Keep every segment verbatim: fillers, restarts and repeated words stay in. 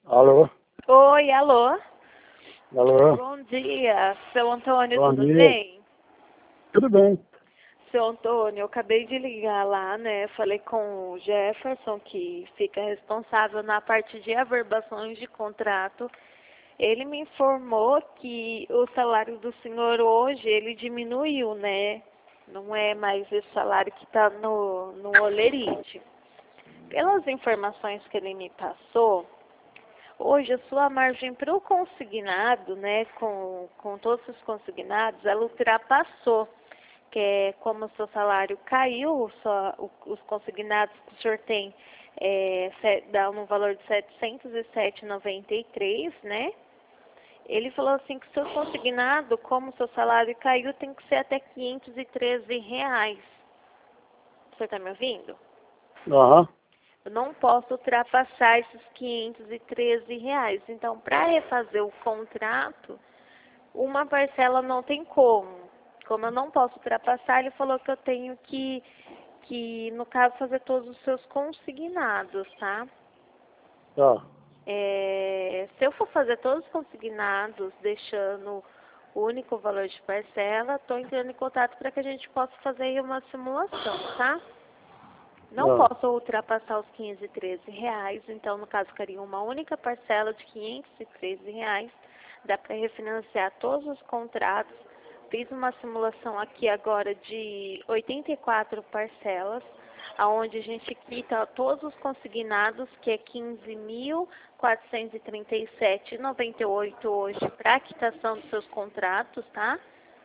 Alô? Oi, alô? Alô? Bom dia, seu Antônio, Bom tudo dia. bem? Tudo bem. Seu Antônio, eu acabei de ligar lá, né? Falei com o Jefferson, que fica responsável na parte de averbações de contrato. Ele me informou que o salário do senhor hoje, ele diminuiu, né? Não é mais esse salário que está no, no Olerite. Pelas informações que ele me passou, hoje a sua margem para o consignado, né, com, com todos os consignados, ela ultrapassou, que é como o seu salário caiu, só, o, os consignados que o senhor tem é, dá um valor de setecentos e sete reais e noventa e três centavos, né? Ele falou assim que o seu consignado, como o seu salário caiu, tem que ser até quinhentos e treze reais. O senhor está me ouvindo? Aham. Eu não posso ultrapassar esses quinhentos e treze reais. Então, para refazer o contrato, uma parcela não tem como. Como eu não posso ultrapassar, ele falou que eu tenho que, que no caso, fazer todos os seus consignados, tá? Tá. É, se eu for fazer todos os consignados, deixando o único valor de parcela, estou entrando em contato para que a gente possa fazer aí uma simulação, tá? Não Ah. posso ultrapassar os quinhentos e treze reais, então no caso ficaria uma única parcela de quinhentos e treze reais. Dá para refinanciar todos os contratos. Fiz uma simulação aqui agora de oitenta e quatro parcelas, aonde a gente quita todos os consignados, que é quinze mil quatrocentos e trinta e sete reais e noventa e oito centavos hoje para a quitação dos seus contratos, tá?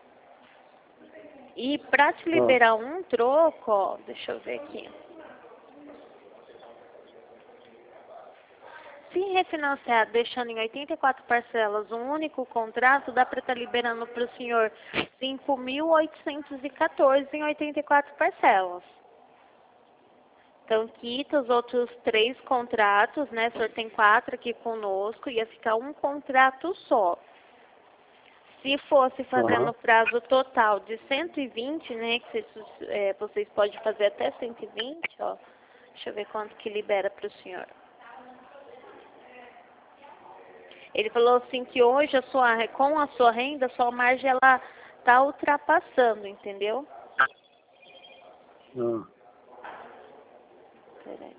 E para te liberar um troco, ó, deixa eu ver aqui. Se refinanciar, deixando em oitenta e quatro parcelas um único contrato, dá para estar liberando para o senhor cinco mil oitocentos e quatorze reais em oitenta e quatro parcelas. Então, quita os outros três contratos, né? O senhor tem quatro aqui conosco, ia ficar um contrato só. Se fosse fazendo Aham. prazo total de cento e vinte, né? Que vocês, é, vocês podem fazer até cento e vinte, ó. Deixa eu ver quanto que libera para o senhor. Ele falou assim que hoje a sua, com a sua renda, a sua margem ela tá ultrapassando, entendeu? Ah. Peraí.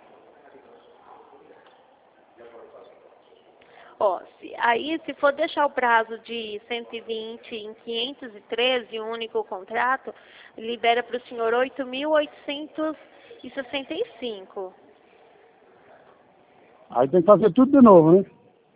Ó, se, aí se for deixar o prazo de cento e vinte em quinhentos e treze, um único contrato, libera para o senhor oito mil oitocentos e sessenta e cinco. Aí tem que fazer tudo de novo, né?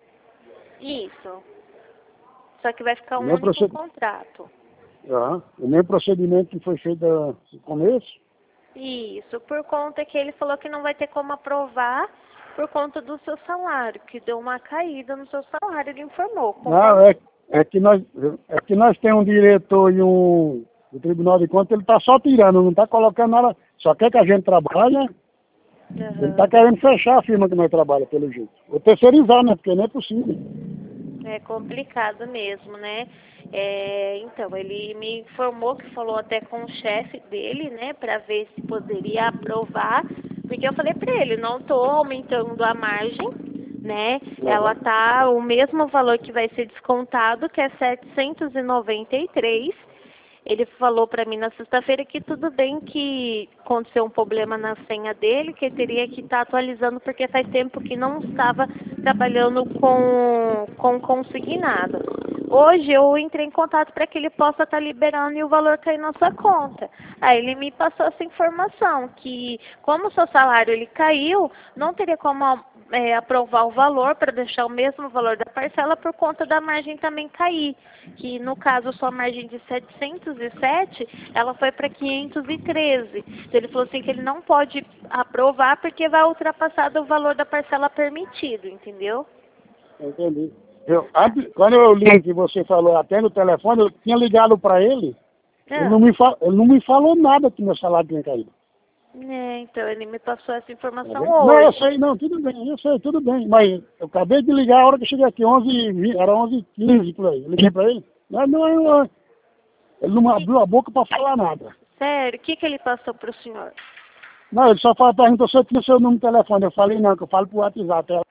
Isso. Só que vai ficar O um meu único proced... contrato. Aham. O meu procedimento que foi feito no começo. Isso, por conta que ele falou que não vai ter como aprovar por conta do seu salário, que deu uma caída no seu salário, ele informou. Não, é, é, que nós, é que nós temos um diretor e um o Tribunal de Contas, ele está só tirando, não está colocando nada, só quer que a gente trabalhe, né? Ele está Uhum. querendo fechar a firma que nós trabalhamos, pelo jeito. Ou terceirizar, né? Porque não é possível. É complicado mesmo, né? É, então, ele me informou que falou até com o chefe dele, né, para ver se poderia aprovar, porque eu falei para ele, não estou aumentando a margem, né? Ela Aham. tá o mesmo valor que vai ser descontado, que é setecentos e noventa e três. Ele falou para mim na sexta-feira que tudo bem, que aconteceu um problema na senha dele, que ele teria que estar atualizando porque faz tempo que não estava trabalhando com, com consignado. Hoje eu entrei em contato para que ele possa estar liberando e o valor cair na sua conta. Aí ele me passou essa informação, que como o seu salário ele caiu, não teria como é, aprovar o valor para deixar o mesmo valor da parcela por conta da margem também cair. Que no caso a sua margem de setecentos e sete, ela foi para quinhentos e treze. Então ele falou assim que ele não pode aprovar porque vai ultrapassar do valor da parcela permitido, entendeu? Entendi. Eu, antes, quando eu li que você falou até no telefone, eu tinha ligado para ele, ele Ah, não, me fa... ele não me falou nada que meu salário tinha caído. é, então ele me passou essa Tá informação vendo? Não, eu hoje. sei, não, tudo bem, eu sei, tudo bem. Mas eu acabei de ligar a hora que eu cheguei aqui, onze e vinte, era onze e quinze por aí. Eu liguei para ele, mas não, eu- ele não abriu a boca para falar nada. Sério, o que, que ele passou para o senhor? Não, ele só fala, perguntou se eu tinha seu número de telefone. Eu falei não, que eu falo pro WhatsApp.